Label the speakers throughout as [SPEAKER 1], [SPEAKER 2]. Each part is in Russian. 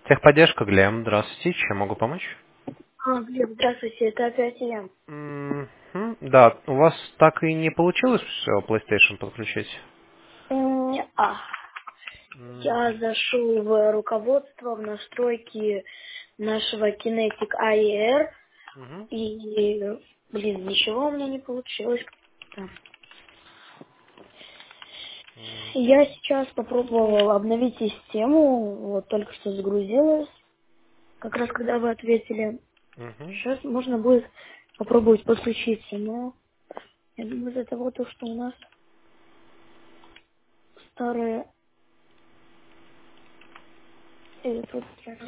[SPEAKER 1] Техподдержка, Глеб. Здравствуйте. Чем могу помочь?
[SPEAKER 2] Глеб, здравствуйте, это опять я.
[SPEAKER 1] Да, у вас так и не получилось PlayStation подключить?
[SPEAKER 2] М, А, я зашел в руководство, в настройки нашего Kinetic IR,
[SPEAKER 1] Мгм.
[SPEAKER 2] и, ничего у меня не получилось. Да. Я сейчас попробовал обновить систему, вот только что загрузилась, как раз когда вы ответили.
[SPEAKER 1] Мгм.
[SPEAKER 2] Сейчас можно будет попробовать подключиться, но я думаю, из-за того, что у нас старые... тут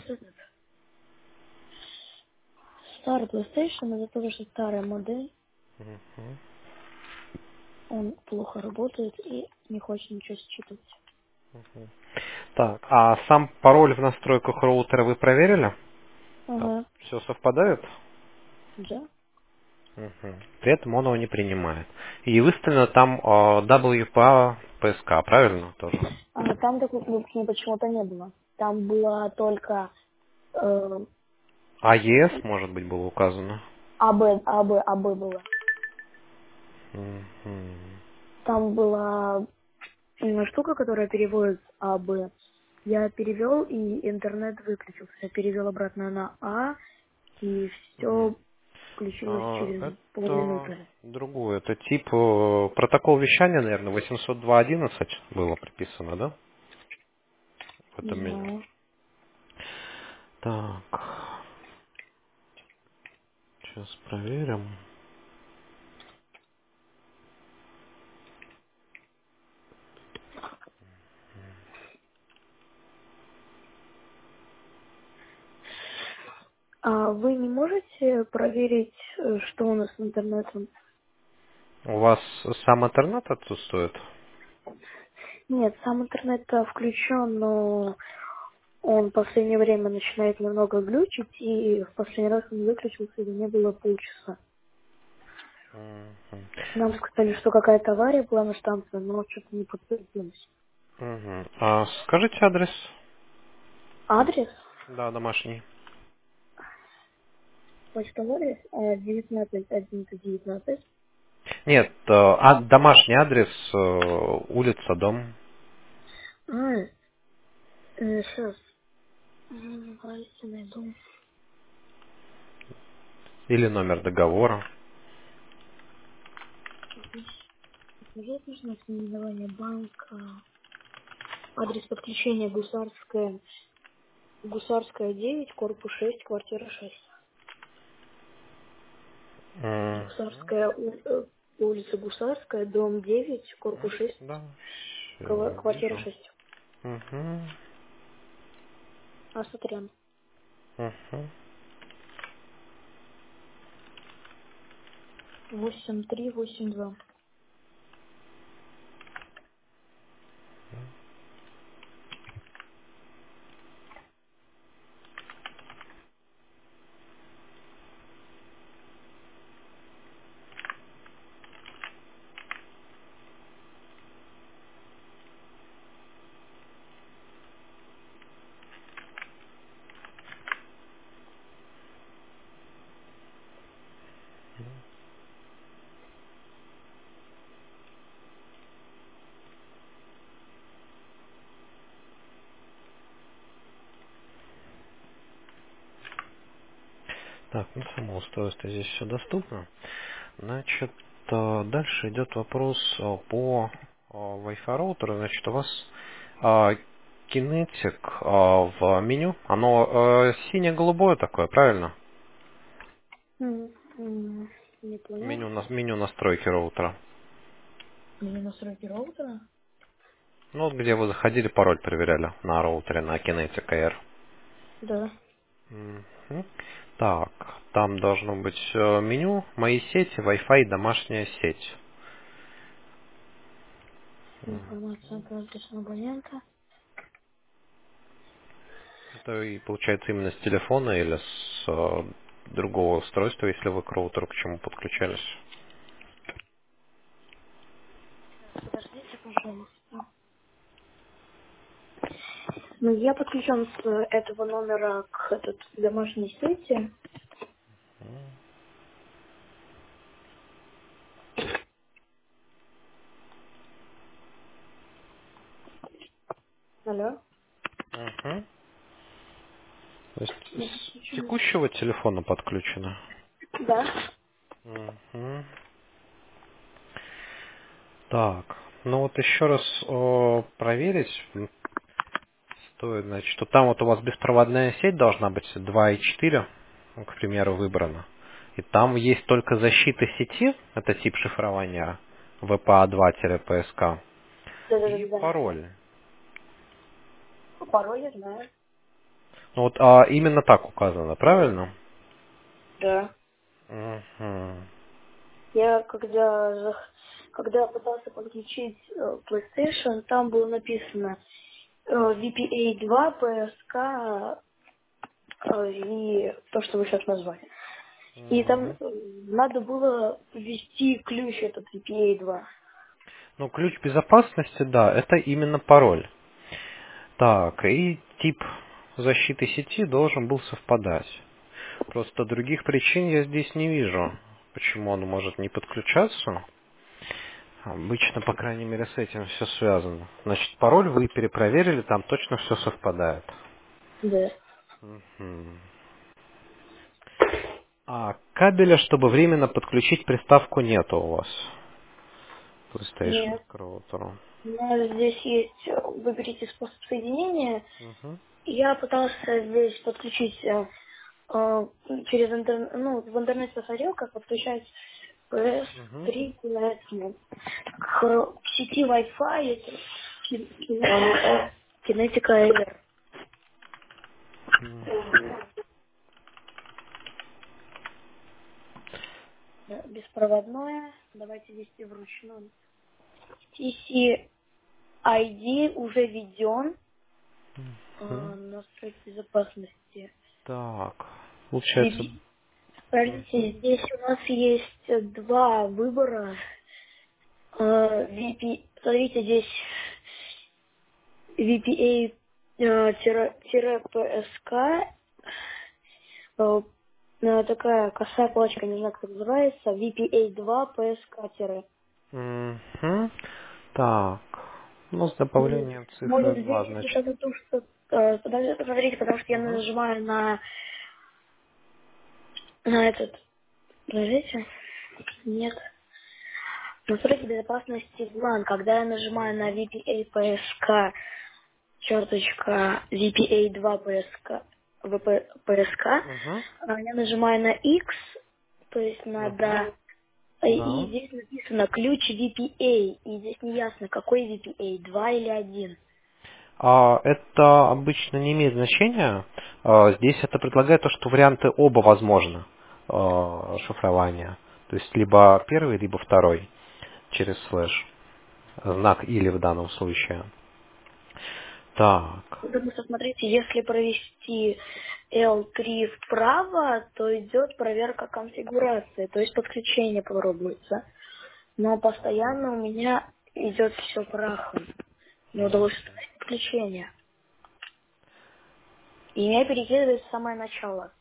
[SPEAKER 2] старый PlayStation, из-за того, что старая модель,
[SPEAKER 1] Мгм.
[SPEAKER 2] он плохо работает и не хочет ничего считывать.
[SPEAKER 1] Так, а сам пароль в настройках роутера вы проверили? Там
[SPEAKER 2] Ага,
[SPEAKER 1] все совпадает?
[SPEAKER 2] да.
[SPEAKER 1] Мгм. При этом он его не принимает. И выставлено там WPA PSK, правильно тоже?
[SPEAKER 2] Там такой кнопки почему-то не было. Там было только э,
[SPEAKER 1] AES, может быть, было указано.
[SPEAKER 2] АБ было.
[SPEAKER 1] Мгм.
[SPEAKER 2] Там была штука, которая переводит с АБ. Я перевел, и интернет выключился. Я перевел обратно на А, и все включилось через
[SPEAKER 1] Это
[SPEAKER 2] полминуты.
[SPEAKER 1] другое. Это тип протокол вещания, наверное, 802.11 было прописано, да? В
[SPEAKER 2] Не
[SPEAKER 1] этом меню.
[SPEAKER 2] знаю.
[SPEAKER 1] Так, сейчас проверим.
[SPEAKER 2] А вы не можете проверить, что у нас с интернетом?
[SPEAKER 1] У вас сам интернет отсутствует?
[SPEAKER 2] Нет, сам интернет включен, но он в последнее время начинает немного глючить, и в последний раз он выключился, и не было полчаса.
[SPEAKER 1] Мгм.
[SPEAKER 2] Нам сказали, что какая-то авария была на станции, но что-то не подтвердилось.
[SPEAKER 1] Мгм. А скажите адрес?
[SPEAKER 2] Адрес?
[SPEAKER 1] Да, домашний.
[SPEAKER 2] Почтовый адрес 19 11 19.
[SPEAKER 1] Нет, домашний адрес, улица, дом
[SPEAKER 2] Сейчас. Давайте найду.
[SPEAKER 1] или номер договора.
[SPEAKER 2] Здесь нужно наименование банка. Адрес подключения Гусарская 9, корпус 6, квартира 6.
[SPEAKER 1] Мгм.
[SPEAKER 2] Улица Гусарская, дом 9, корпус 6,
[SPEAKER 1] Да, все,
[SPEAKER 2] квартира
[SPEAKER 1] вижу.
[SPEAKER 2] 6.
[SPEAKER 1] Мгм.
[SPEAKER 2] Асатрян.
[SPEAKER 1] Мгм.
[SPEAKER 2] 8382.
[SPEAKER 1] Так, ну само устройство здесь все доступно. Значит, дальше идет вопрос по Wi-Fi роутеру. Значит, у вас Kinetic в меню, оно сине-голубое такое, правильно?
[SPEAKER 2] Не понял.
[SPEAKER 1] Меню настройки роутера.
[SPEAKER 2] Мне настройки роутера?
[SPEAKER 1] Ну, вот где вы заходили, пароль проверяли на роутере, на Kinetic Air.
[SPEAKER 2] Да.
[SPEAKER 1] Мгм. Так, там должно быть меню, мои сети, Wi-Fi, домашняя сеть.
[SPEAKER 2] Информация про адрес абонента.
[SPEAKER 1] Это и получается именно с телефона или с другого устройства, если вы к роутеру к чему подключались.
[SPEAKER 2] Подождите, пожалуйста. Ну, я подключен с этого номера к этот домашней сети. Алло.
[SPEAKER 1] Мгм. То есть
[SPEAKER 2] Я
[SPEAKER 1] с
[SPEAKER 2] подключен.
[SPEAKER 1] текущего телефона подключено?
[SPEAKER 2] Да.
[SPEAKER 1] Мгм. Так, ну вот еще раз проверить стоит, значит, что там вот у вас беспроводная сеть должна быть 2,4, ну, к примеру, выбрана. И там есть только защита сети, это тип шифрования VPA2-PSK, и
[SPEAKER 2] Да.
[SPEAKER 1] пароль.
[SPEAKER 2] Пароль я знаю.
[SPEAKER 1] Ну вот именно так указано, правильно?
[SPEAKER 2] Да.
[SPEAKER 1] Мгм.
[SPEAKER 2] Я когда пытался подключить PlayStation, там было написано VPA2, PSK и то, что вы сейчас назвали. И там
[SPEAKER 1] Мгм.
[SPEAKER 2] надо было ввести ключ этот VPA2.
[SPEAKER 1] Ну, ключ безопасности, да, это именно пароль. Так, и тип защиты сети должен был совпадать. Просто других причин я здесь не вижу, почему он может не подключаться. Обычно, по крайней мере, с этим все связано. Значит, пароль вы перепроверили, там точно все совпадает.
[SPEAKER 2] Да.
[SPEAKER 1] Мгм. А кабеля, чтобы временно подключить приставку, нету у вас. PlayStation
[SPEAKER 2] Нет.
[SPEAKER 1] к роутеру.
[SPEAKER 2] У нас здесь есть, выберите способ соединения.
[SPEAKER 1] Мгм.
[SPEAKER 2] Я пытался здесь подключить через интернет, ну, в интернете посмотрел, как подключать
[SPEAKER 1] Мгм.
[SPEAKER 2] PS3 к этому, к сети Wi-Fi, это Кинетика Air.
[SPEAKER 1] Мгм.
[SPEAKER 2] Да, беспроводное, давайте ввести вручную. TC-ID уже введен,
[SPEAKER 1] Мгм.
[SPEAKER 2] настройки безопасности.
[SPEAKER 1] Так, получается...
[SPEAKER 2] VP Смотрите, здесь у нас есть два выбора. Смотрите, здесь VPA-PSK, такая косая палочка, не знаю, как это называется, VPA2 PSK.
[SPEAKER 1] Мгм. Так, ну, с добавлением цифры
[SPEAKER 2] Может
[SPEAKER 1] 2,
[SPEAKER 2] здесь
[SPEAKER 1] значит.
[SPEAKER 2] это то, что... Смотрите, потому что я
[SPEAKER 1] Мгм.
[SPEAKER 2] нажимаю на этот... Подождите. Нет. Настройки безопасности VLAN. Когда я нажимаю на
[SPEAKER 1] Мгм.
[SPEAKER 2] VPA PSK, черточка VPA2 PSK, PSK,
[SPEAKER 1] Мгм.
[SPEAKER 2] я нажимаю на X, то есть
[SPEAKER 1] Мгм.
[SPEAKER 2] надо... И
[SPEAKER 1] Да.
[SPEAKER 2] здесь написано ключ VPA, и здесь не ясно, какой VPA, 2 или 1.
[SPEAKER 1] Это обычно не имеет значения. Здесь это предлагает то, что варианты оба возможны шифрования. То есть либо первый, либо второй через слэш. Знак или в данном случае. Так.
[SPEAKER 2] Потому что, смотрите, если провести L3 вправо, то идет проверка конфигурации, то есть подключение пробуется. Но постоянно у меня идет все прахом. Не удалось установить подключение. И меня перекидывает в самое начало.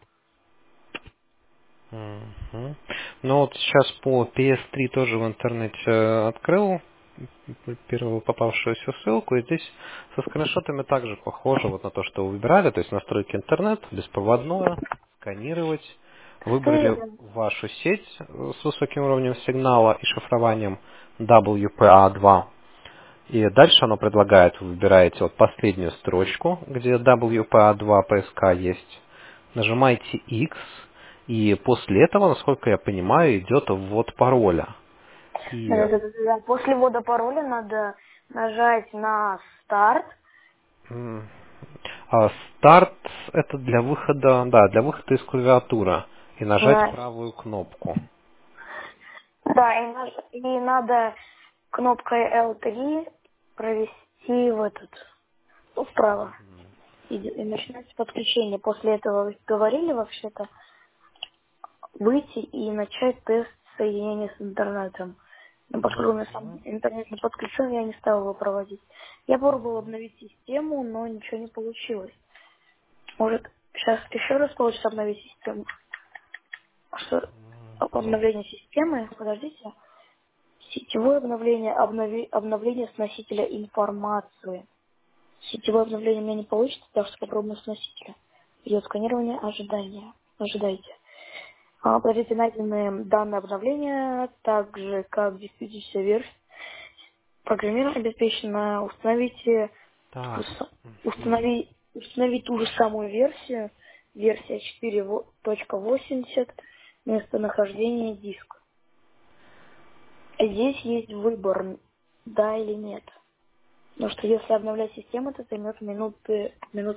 [SPEAKER 1] Мгм. Ну вот сейчас по PS3 тоже в интернете открыл первую попавшуюся ссылку, и здесь со скриншотами также похоже вот на то, что вы выбирали, то есть настройки интернет, беспроводное, сканировать, выбрали
[SPEAKER 2] Что
[SPEAKER 1] вашу сеть с высоким уровнем сигнала и шифрованием WPA2, и дальше оно предлагает, вы выбираете вот последнюю строчку, где WPA2 PSK есть, нажимаете X, и после этого, насколько я понимаю, идет ввод пароля. И
[SPEAKER 2] После ввода пароля надо нажать на старт.
[SPEAKER 1] м, старт это для выхода, да, для выхода из клавиатуры. И нажать
[SPEAKER 2] на-
[SPEAKER 1] правую кнопку.
[SPEAKER 2] Да, и надо кнопкой L3 провести в этот, ну, вправо. И начинается подключение. После этого вы говорили вообще-то выйти и начать тест соединения с интернетом. Но поскольку у меня сам интернет не подключен, я не стал его проводить. Я пробовал обновить систему, но ничего не получилось. Может, сейчас еще раз получится обновить систему? Что? Обновление системы? Подождите. Сетевое обновление, обновление с носителя информации. Сетевое обновление у меня не получится, так что попробуем с носителя. Идет сканирование, ожидание. Ожидайте. Подождите, найдены данные обновления, так же, как действующаяся версия. Программирование обеспечено. Установите,
[SPEAKER 1] Так.
[SPEAKER 2] установить ту же самую версию. Версия 4.80. Местонахождение диска. Здесь есть выбор, да или нет. Потому что если обновлять систему, это займет минут 5.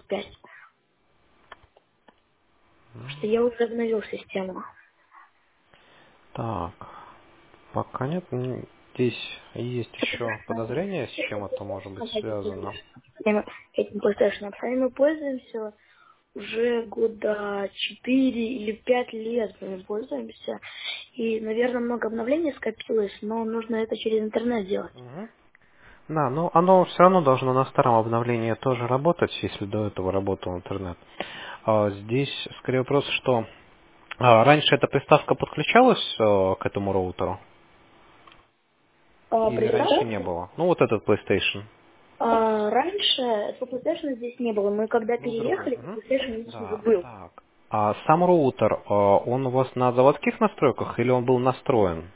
[SPEAKER 2] Потому что я уже обновил систему.
[SPEAKER 1] Так. Пока нет. Здесь есть еще подозрения, с чем это может быть связано.
[SPEAKER 2] Этим PlayStation сами мы пользуемся уже года 4 или 5 лет мы им пользуемся. И, наверное, много обновлений скопилось, но нужно это через интернет делать.
[SPEAKER 1] Мгм. Да, но оно все равно должно на старом обновлении тоже работать, если до этого работал интернет. Здесь скорее вопрос, что раньше эта приставка подключалась к этому роутеру? Или раньше не
[SPEAKER 2] Представьте,
[SPEAKER 1] было? Ну, вот этот PlayStation.
[SPEAKER 2] раньше этого PlayStation здесь не было. Мы когда
[SPEAKER 1] Ну, другой.
[SPEAKER 2] переехали,
[SPEAKER 1] Мгм.
[SPEAKER 2] PlayStation у нас уже
[SPEAKER 1] Да,
[SPEAKER 2] был.
[SPEAKER 1] так. А сам роутер, он у вас на заводских настройках или он был настроен?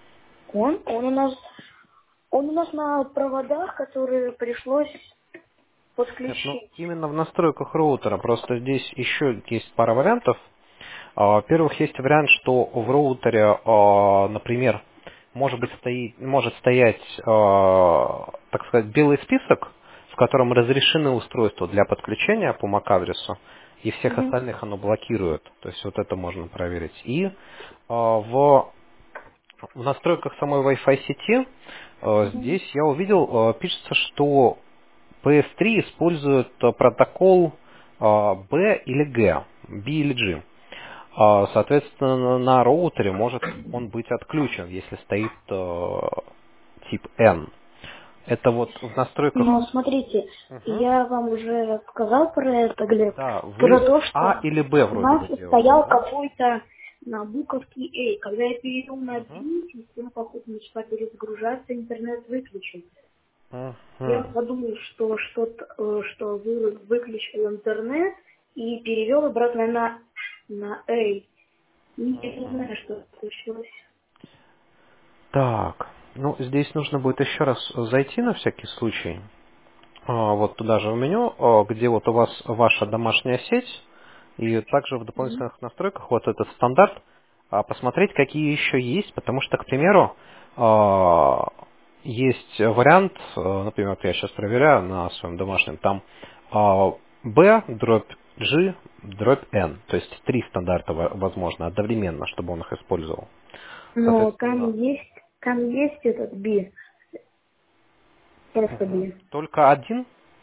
[SPEAKER 2] Он у нас на проводах, которые пришлось
[SPEAKER 1] Нет, ну
[SPEAKER 2] подключить.
[SPEAKER 1] именно в настройках роутера. Просто здесь еще есть пара вариантов. Во-первых, есть вариант, что в роутере, например, может стоять, так сказать, белый список, в котором разрешены устройства для подключения по MAC-адресу, и всех
[SPEAKER 2] Мгм.
[SPEAKER 1] остальных оно блокирует. То есть вот это можно проверить. И в настройках самой Wi-Fi сети
[SPEAKER 2] Мгм.
[SPEAKER 1] здесь я увидел, пишется, что PS3 использует протокол B или G, B или G. Соответственно, на роутере может он быть отключен, если стоит тип N. Это вот в настройках.
[SPEAKER 2] Но смотрите,
[SPEAKER 1] Мгм.
[SPEAKER 2] я вам уже сказал про это, Глеб,
[SPEAKER 1] Да,
[SPEAKER 2] про
[SPEAKER 1] вы
[SPEAKER 2] то,
[SPEAKER 1] А
[SPEAKER 2] что
[SPEAKER 1] или Б
[SPEAKER 2] у
[SPEAKER 1] вроде
[SPEAKER 2] нас
[SPEAKER 1] бы делали,
[SPEAKER 2] стоял
[SPEAKER 1] да?
[SPEAKER 2] какой-то на буковке A. Когда я перейду на B,
[SPEAKER 1] Мгм.
[SPEAKER 2] система, походу, начала перезагружаться, интернет выключился. Я
[SPEAKER 1] Мгм.
[SPEAKER 2] подумал, что выключил интернет и перевел обратно на A. И я не
[SPEAKER 1] Мгм.
[SPEAKER 2] знаю, что случилось.
[SPEAKER 1] Так, ну здесь нужно будет еще раз зайти на всякий случай. Вот туда же в меню, где вот у вас ваша домашняя сеть, и также в
[SPEAKER 2] Мгм.
[SPEAKER 1] дополнительных настройках вот этот стандарт, посмотреть, какие еще есть, потому что, к примеру, есть вариант, например, вот я сейчас проверяю на своем домашнем, там B, дробь G, дробь N, то есть три стандарта возможно одновременно, чтобы он их использовал.
[SPEAKER 2] Но
[SPEAKER 1] Соответственно,
[SPEAKER 2] там есть этот B, просто B.
[SPEAKER 1] только один.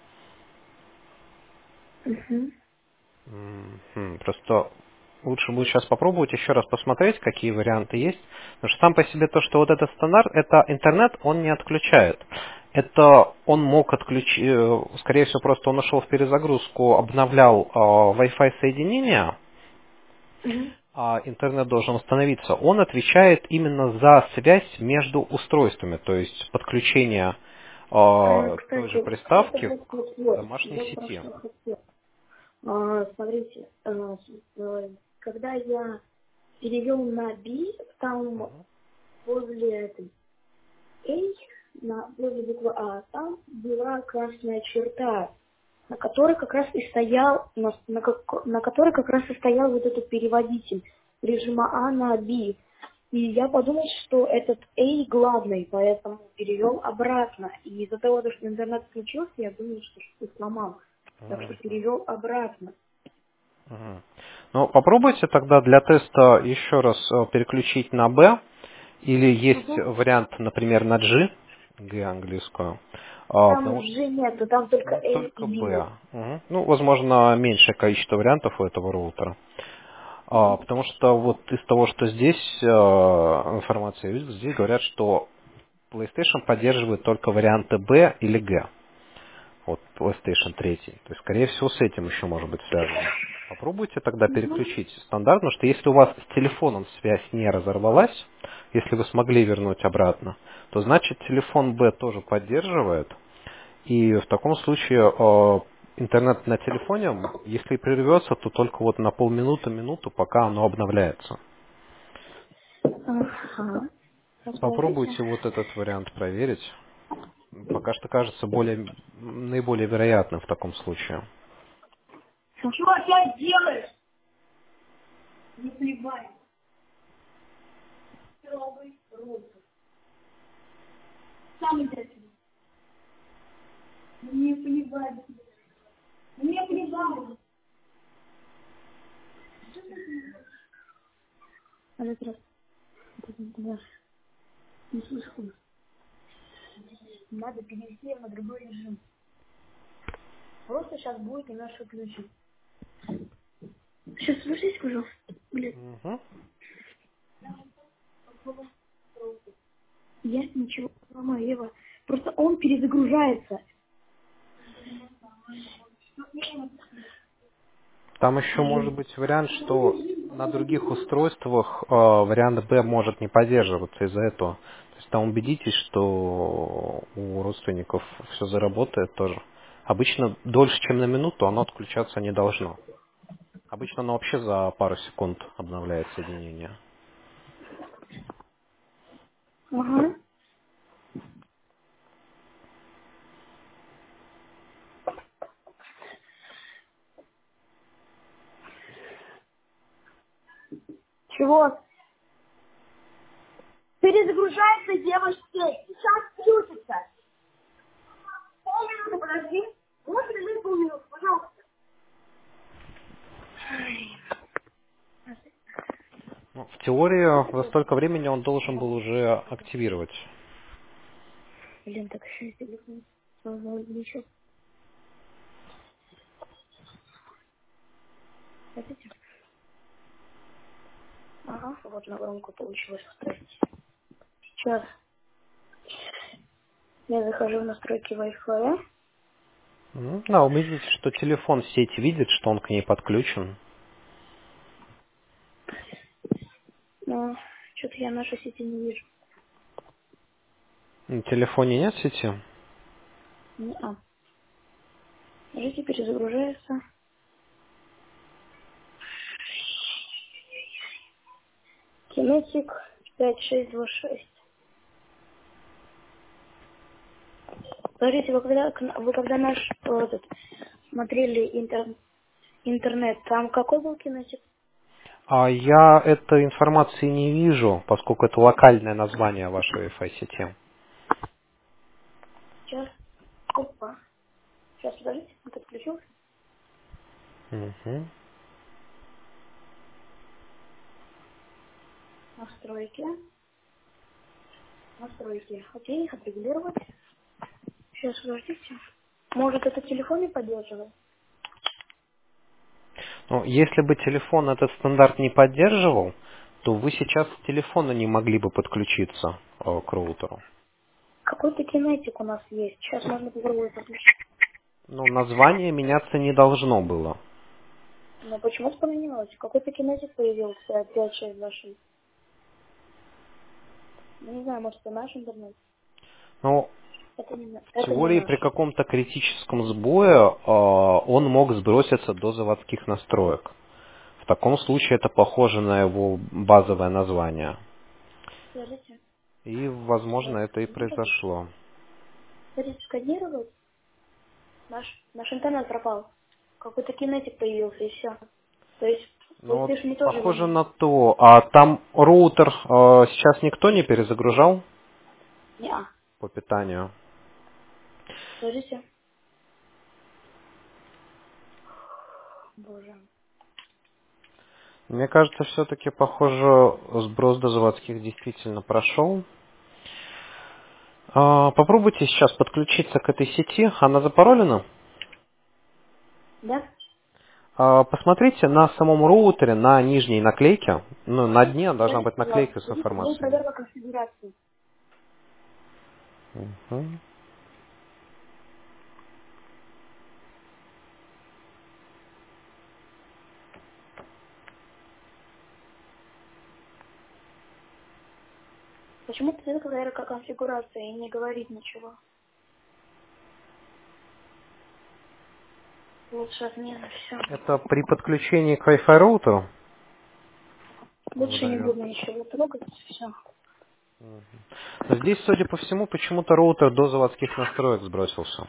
[SPEAKER 2] Мгм.
[SPEAKER 1] Просто лучше будет сейчас попробовать еще раз посмотреть, какие варианты есть. Потому что сам по себе то, что вот этот стандарт, это интернет, он не отключает. Это он мог отключить, скорее всего, просто он ушел в перезагрузку, обновлял Wi-Fi соединение,
[SPEAKER 2] Мгм.
[SPEAKER 1] а интернет должен установиться. Он отвечает именно за связь между устройствами, то есть подключение той же
[SPEAKER 2] Кстати,
[SPEAKER 1] приставки к домашней
[SPEAKER 2] вот про
[SPEAKER 1] сети.
[SPEAKER 2] что хотел. Смотрите, когда я перевел на B, там возле этой A, возле буквы А, там была красная черта, на которой как раз и стоял, на которой как раз и стоял вот этот переводитель режима А на B. И я подумал, что этот A главный, поэтому перевел обратно. И из-за того, что интернет включился, я думал, что что-то сломал. Так что перевел обратно.
[SPEAKER 1] Мгм. Ну, попробуйте тогда для теста еще раз переключить на B, или есть
[SPEAKER 2] Мгм.
[SPEAKER 1] вариант, например, на G, G английскую,
[SPEAKER 2] Там
[SPEAKER 1] потому что
[SPEAKER 2] G нету, там только A и
[SPEAKER 1] только
[SPEAKER 2] B.
[SPEAKER 1] B. Мгм. Ну, возможно, меньшее количество вариантов у этого роутера. Потому что вот из того, что здесь информация есть, здесь говорят, что PlayStation поддерживает только варианты B или G. Вот PlayStation 3. То есть, скорее всего, с этим еще может быть связано. Попробуйте тогда переключить стандарт, потому что если у вас с телефоном связь не разорвалась, если вы смогли вернуть обратно, то значит телефон B тоже поддерживает. И в таком случае интернет на телефоне, если прервется, то только вот на полминуты-минуту, пока оно обновляется.
[SPEAKER 2] Ага. Расскажите.
[SPEAKER 1] Попробуйте вот этот вариант проверить. Пока что кажется наиболее вероятным в таком случае.
[SPEAKER 2] Что опять делаешь? Не плевай. Трогай руку. Сам иди. Не плевай. Не плевай. Алло, здравствуйте. Не слышу. Надо перевести на другой режим. Просто сейчас будет немножко ключи. Сейчас слушайте, пожалуйста. Блин,
[SPEAKER 1] Мгм.
[SPEAKER 2] я ничего не ломаю, Ева. Просто он перезагружается.
[SPEAKER 1] Там еще может быть вариант, что на других устройствах вариант B может не поддерживаться из-за этого. То есть там убедитесь, что у родственников все заработает тоже. Обычно дольше, чем на минуту, оно отключаться не должно. Обычно оно вообще за пару секунд обновляет соединение.
[SPEAKER 2] Ага. Чего? Перезагружается девочки. Сейчас включится. Полминуты подожди. Вот подожди полминуты, пожалуйста.
[SPEAKER 1] Ну, в теории за столько времени он должен был уже активировать.
[SPEAKER 2] Блин, так еще и телефон. Еще. Хотите? Ага, вот на громко получилось устроить. Сейчас я захожу в настройки Wi-Fi.
[SPEAKER 1] Да, убедитесь, что телефон в сети видит, что он к ней подключен.
[SPEAKER 2] Но что-то я нашей сети не вижу.
[SPEAKER 1] На телефоне нет сети?
[SPEAKER 2] Не-а. Жите перезагружается. Кинетик 5626. Смотрите, вы когда наш смотрели интернет, там какой был кинетик?
[SPEAKER 1] А я этой информации не вижу, поскольку это локальное название вашей Wi-Fi сети.
[SPEAKER 2] Сейчас. Опа. Сейчас, подождите, он подключился.
[SPEAKER 1] Мгм.
[SPEAKER 2] Настройки. Настройки. Окей, отрегулировать. Сейчас, подождите. Может, это телефон не поддерживает?
[SPEAKER 1] Ну, если бы телефон этот стандарт не поддерживал, то вы сейчас с телефона не могли бы подключиться к роутеру.
[SPEAKER 2] Какой-то кинетик у нас есть. Сейчас можно попробовать подключить.
[SPEAKER 1] Но название меняться не должно было.
[SPEAKER 2] Но почему-то поменялось. Какой-то кинетик появился 5626. Ну, не знаю, может, это наш интернет.
[SPEAKER 1] Но
[SPEAKER 2] Это не,
[SPEAKER 1] в
[SPEAKER 2] это не
[SPEAKER 1] теории
[SPEAKER 2] наш.
[SPEAKER 1] при каком-то критическом сбое он мог сброситься до заводских настроек. В таком случае это похоже на его базовое название.
[SPEAKER 2] Скажите.
[SPEAKER 1] И, возможно,
[SPEAKER 2] Сейчас.
[SPEAKER 1] это и произошло.
[SPEAKER 2] Хотите сканировать? Наш интернет пропал. Какой-то кинетик появился, и все. То есть,
[SPEAKER 1] Ну вот,
[SPEAKER 2] PlayStation мы тоже его
[SPEAKER 1] похоже
[SPEAKER 2] нет.
[SPEAKER 1] на то. А там роутер сейчас никто не перезагружал
[SPEAKER 2] Не-а.
[SPEAKER 1] по питанию?
[SPEAKER 2] Скажите. Боже.
[SPEAKER 1] Мне кажется, все-таки, похоже, сброс до заводских действительно прошел. Попробуйте сейчас подключиться к этой сети. Она запаролена?
[SPEAKER 2] Да?
[SPEAKER 1] Посмотрите на самом роутере, на нижней наклейке. Ну, на дне должна
[SPEAKER 2] Скажите,
[SPEAKER 1] быть
[SPEAKER 2] пожалуйста,
[SPEAKER 1] наклейка с
[SPEAKER 2] дадите мне
[SPEAKER 1] информацией.
[SPEAKER 2] проверка конфигурации.
[SPEAKER 1] Мгм.
[SPEAKER 2] Почему-то цвет конфигурация и не говорит ничего. Лучше отмена, все.
[SPEAKER 1] Это при подключении к Wi-Fi роутеру
[SPEAKER 2] Лучше не
[SPEAKER 1] удален.
[SPEAKER 2] буду ничего трогать, все.
[SPEAKER 1] Но здесь, судя по всему, почему-то роутер до заводских настроек сбросился.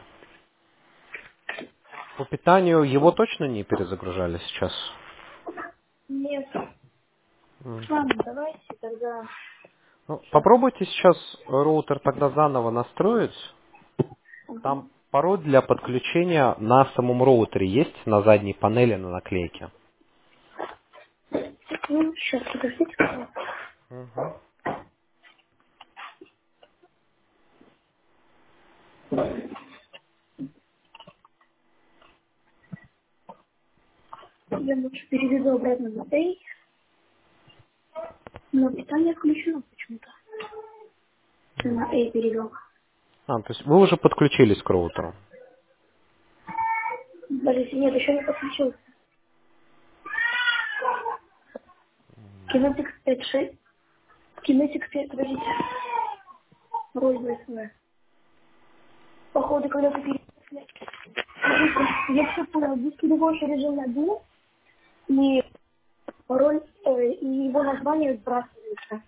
[SPEAKER 1] По питанию его точно не перезагружали сейчас?
[SPEAKER 2] Нет.
[SPEAKER 1] М.
[SPEAKER 2] Ладно, давайте тогда.
[SPEAKER 1] Ну,
[SPEAKER 2] Сейчас.
[SPEAKER 1] попробуйте сейчас роутер тогда заново настроить. Там
[SPEAKER 2] Угу.
[SPEAKER 1] пароль для подключения на самом роутере есть, на задней панели на наклейке.
[SPEAKER 2] Ну, сейчас, подождите, пожалуйста.
[SPEAKER 1] Мгм.
[SPEAKER 2] Я лучше переведу обратно на Pay, но питание включено почему-то. На A перевел.
[SPEAKER 1] То есть вы уже подключились к роутеру.
[SPEAKER 2] Подождите, нет, еще не подключился. Кинетик 5.6. Кинетик 5, подождите. Роль ВСВ. Походу, когда ты перевел. Я все понял, здесь переводчик режим на D, и пароль, и его название сбрасывается.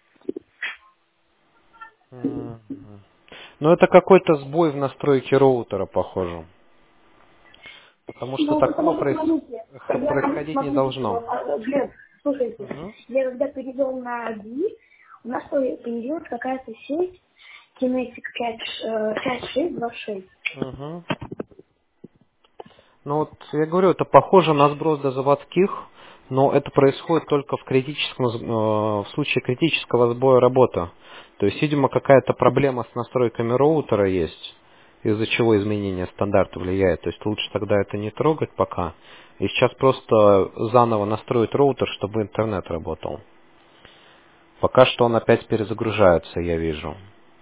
[SPEAKER 1] Мгм. Но это какой-то сбой в настройке роутера, похоже. Потому что
[SPEAKER 2] Ну,
[SPEAKER 1] такого
[SPEAKER 2] потому что, смотрите,
[SPEAKER 1] происходить не
[SPEAKER 2] смотрите,
[SPEAKER 1] должно.
[SPEAKER 2] Глеб, слушайте,
[SPEAKER 1] Мгм.
[SPEAKER 2] я когда перевел на D, у нас появилась какая-то сеть Kinetic 5626.
[SPEAKER 1] Мгм. Ну вот я говорю, это похоже на сброс до заводских, но это происходит только в случае критического сбоя работы. То есть, видимо, какая-то проблема с настройками роутера есть, из-за чего изменение стандарта влияет. То есть лучше тогда это не трогать пока. И сейчас просто заново настроить роутер, чтобы интернет работал. Пока что он опять перезагружается, я вижу.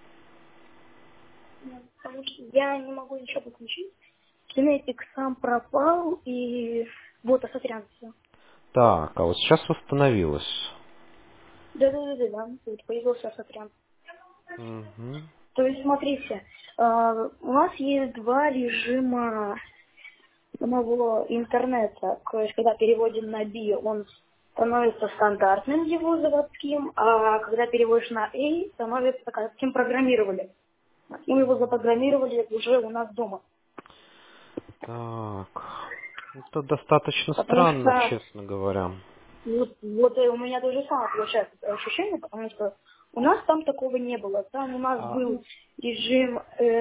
[SPEAKER 2] Потому что я не могу ничего подключить. Kinetic сам пропал, и вот осотрян все.
[SPEAKER 1] Так, а вот сейчас восстановилось.
[SPEAKER 2] Да, вот появился осотрян.
[SPEAKER 1] Мгм.
[SPEAKER 2] То есть, смотрите, у нас есть два режима самого интернета. То есть, когда переводим на B, он становится стандартным его заводским, а когда переводишь на A, становится каким программировали. Им его запрограммировали уже у нас дома.
[SPEAKER 1] Так, это достаточно
[SPEAKER 2] Потому
[SPEAKER 1] странно,
[SPEAKER 2] что
[SPEAKER 1] честно говоря.
[SPEAKER 2] вот и у меня то же самое получается ощущение, потому что у нас там такого не было. Там у нас
[SPEAKER 1] А,
[SPEAKER 2] был режим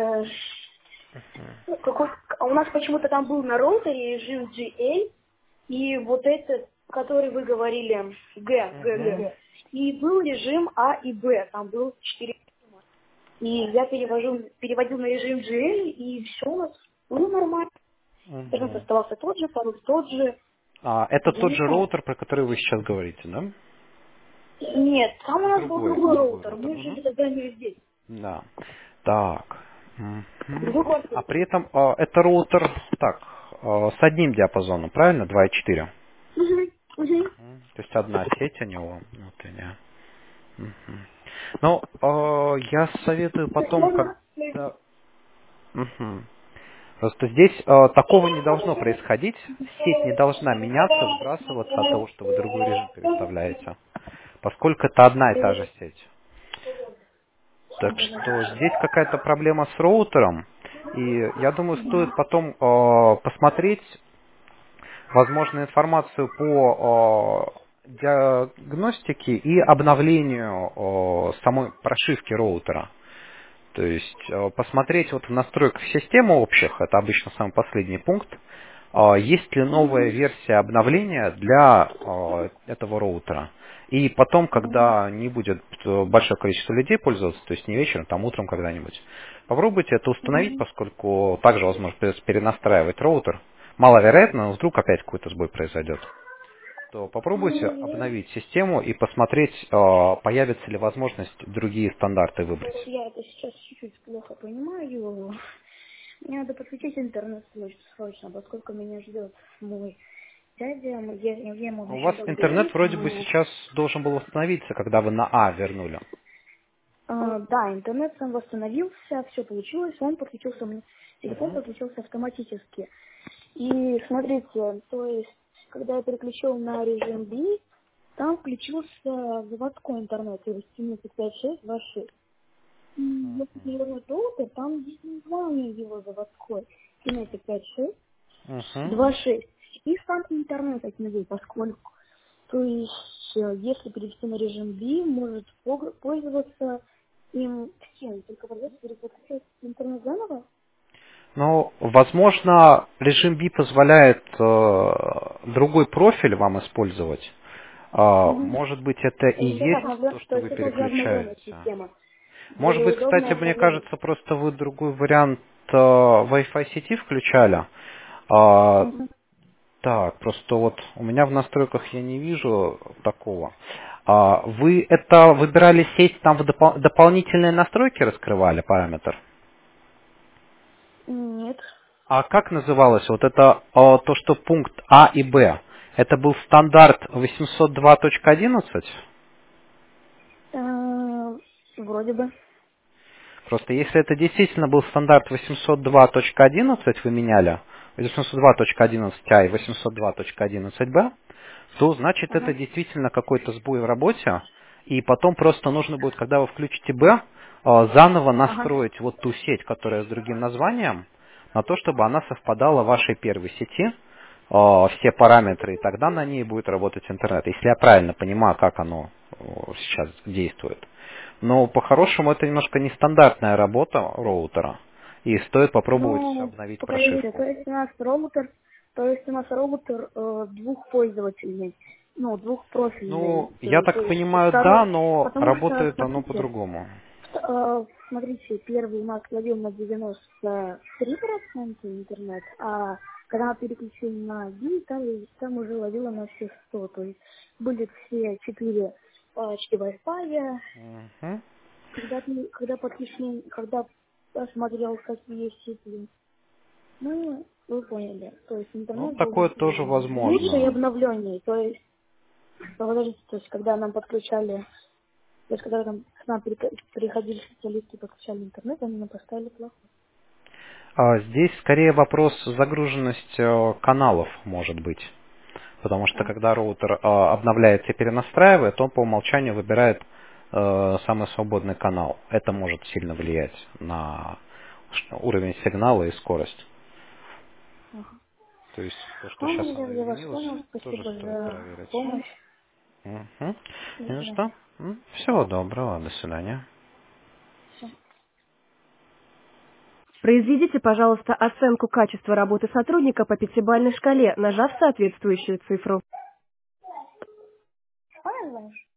[SPEAKER 2] а у нас почему-то там был на роутере режим GA, и вот этот, который вы говорили,
[SPEAKER 1] мгм.
[SPEAKER 2] Г. И был режим А и Б, там был 4 режима. И я переводил на режим GA, и все у нас было нормально. Режим
[SPEAKER 1] Мгм.
[SPEAKER 2] оставался тот же, пароль тот же.
[SPEAKER 1] Это
[SPEAKER 2] Я
[SPEAKER 1] тот
[SPEAKER 2] не
[SPEAKER 1] же
[SPEAKER 2] знаю.
[SPEAKER 1] роутер, про который вы сейчас говорите, да?
[SPEAKER 2] Нет, там у нас был другой
[SPEAKER 1] Другой
[SPEAKER 2] роутер.
[SPEAKER 1] роутер.
[SPEAKER 2] Мы
[SPEAKER 1] Мгм.
[SPEAKER 2] жили тогда не здесь.
[SPEAKER 1] Да. Так.
[SPEAKER 2] В
[SPEAKER 1] Мгм.
[SPEAKER 2] другой
[SPEAKER 1] А
[SPEAKER 2] квартире.
[SPEAKER 1] при этом это роутер, так, с одним диапазоном, правильно? 2,4.
[SPEAKER 2] Угу, угу.
[SPEAKER 1] То есть одна сеть у него внутренняя. Мгм. Ну, я советую потом, когда... Мгм. Просто здесь такого не должно происходить. Сеть не должна меняться, сбрасываться от того, что вы другой режим переставляете, поскольку это одна и та же сеть. Так что здесь какая-то проблема с роутером. И я думаю, стоит потом посмотреть, возможно, информацию по диагностике и обновлению самой прошивки роутера. То есть посмотреть вот в настройках системы общих, это обычно самый последний пункт, есть ли новая версия обновления для этого роутера. И потом, когда не будет большое количество людей пользоваться, то есть не вечером, там утром когда-нибудь, попробуйте это установить, поскольку также возможно придется перенастраивать роутер. Маловероятно, но вдруг опять какой-то сбой произойдет. то попробуйте обновить систему и посмотреть, появится ли возможность другие стандарты
[SPEAKER 2] Вот
[SPEAKER 1] выбрать.
[SPEAKER 2] я это сейчас чуть-чуть плохо понимаю. Мне надо подключить интернет срочно, поскольку меня ждет мой дядя. Я ему
[SPEAKER 1] У вас
[SPEAKER 2] обещала
[SPEAKER 1] интернет
[SPEAKER 2] договориться,
[SPEAKER 1] вроде бы
[SPEAKER 2] но...
[SPEAKER 1] сейчас должен был восстановиться, когда вы на А вернули.
[SPEAKER 2] Да, интернет сам восстановился, все получилось, он подключился, телефон
[SPEAKER 1] Мгм.
[SPEAKER 2] подключился автоматически. И смотрите, то есть, когда я переключил на режим B, там включился заводской интернет, то есть 175626. И если перевернуть роутер, там есть название его заводской, 175626.
[SPEAKER 1] Мгм.
[SPEAKER 2] И сам интернет от него, поскольку, то есть, если перевести на режим B, может пользоваться им всем, только придется переподключать интернет заново.
[SPEAKER 1] Ну, возможно, режим B позволяет другой профиль вам использовать.
[SPEAKER 2] Мгм.
[SPEAKER 1] Может быть, это и
[SPEAKER 2] Так,
[SPEAKER 1] есть то, что
[SPEAKER 2] то
[SPEAKER 1] вы
[SPEAKER 2] есть это уже обновленная
[SPEAKER 1] переключаете.
[SPEAKER 2] система.
[SPEAKER 1] Может
[SPEAKER 2] Более
[SPEAKER 1] быть,
[SPEAKER 2] удобное
[SPEAKER 1] кстати, мне
[SPEAKER 2] обновление.
[SPEAKER 1] кажется, просто вы другой вариант Wi-Fi сети включали. А,
[SPEAKER 2] Мгм.
[SPEAKER 1] так, просто вот у меня в настройках я не вижу такого. Вы это выбирали сеть, там в дополнительные настройки раскрывали параметр?
[SPEAKER 2] Нет.
[SPEAKER 1] А как называлось вот это, то, что пункт А и Б? Это был стандарт 802.11?
[SPEAKER 2] Вроде бы.
[SPEAKER 1] Просто если это действительно был стандарт 802.11, вы меняли 802.11а и 802.11b, то значит это
[SPEAKER 2] Ага.
[SPEAKER 1] действительно какой-то сбой в работе, и потом просто нужно будет, когда вы включите B, заново
[SPEAKER 2] Ага.
[SPEAKER 1] настроить вот ту сеть, которая с другим названием, на то, чтобы она совпадала вашей первой сети, все параметры, и тогда на ней будет работать интернет. Если я правильно понимаю, как оно сейчас действует. Но по-хорошему это немножко нестандартная работа роутера. И стоит попробовать
[SPEAKER 2] Ну,
[SPEAKER 1] обновить
[SPEAKER 2] погодите,
[SPEAKER 1] прошивку.
[SPEAKER 2] то есть у нас роутер двухпользовательный, ну, двухпрофильный,
[SPEAKER 1] Ну, я
[SPEAKER 2] то
[SPEAKER 1] так
[SPEAKER 2] есть
[SPEAKER 1] понимаю, да,
[SPEAKER 2] второй,
[SPEAKER 1] но
[SPEAKER 2] потому что,
[SPEAKER 1] работает оно
[SPEAKER 2] смотрите,
[SPEAKER 1] по-другому.
[SPEAKER 2] смотрите, первый у нас ловил на 93% интернет, а когда мы переключили на B, там уже ловило на все 100, то есть были все четыре Wi-Fi,
[SPEAKER 1] Мгм.
[SPEAKER 2] когда посмотрел, какие сети, ну, вы поняли, то есть
[SPEAKER 1] Ну,
[SPEAKER 2] интернет был
[SPEAKER 1] такое тоже
[SPEAKER 2] лучше и
[SPEAKER 1] возможно.
[SPEAKER 2] обновленнее, то есть, подождите, то есть когда нам подключали, то есть когда там к нам приходили специалисты и подключали интернет, они нам поставили плохо.
[SPEAKER 1] Здесь скорее вопрос загруженности каналов может быть. Потому что
[SPEAKER 2] А,
[SPEAKER 1] когда роутер обновляется и перенастраивает, он по умолчанию выбирает самый свободный канал. Это может сильно влиять на уровень сигнала и скорость.
[SPEAKER 2] ага.
[SPEAKER 1] То есть то, что сейчас
[SPEAKER 2] Ладно,
[SPEAKER 1] оно
[SPEAKER 2] я вас
[SPEAKER 1] изменилось,
[SPEAKER 2] понял,
[SPEAKER 1] тоже
[SPEAKER 2] спасибо
[SPEAKER 1] стоит
[SPEAKER 2] за
[SPEAKER 1] проверить.
[SPEAKER 2] помощь.
[SPEAKER 1] Мгм.
[SPEAKER 2] До
[SPEAKER 1] Ну
[SPEAKER 2] свидания.
[SPEAKER 1] что, всего доброго, до свидания.
[SPEAKER 2] Всё.
[SPEAKER 3] Произведите, пожалуйста, оценку качества работы сотрудника по пятибалльной шкале, нажав соответствующую цифру.
[SPEAKER 2] Спать звонишь?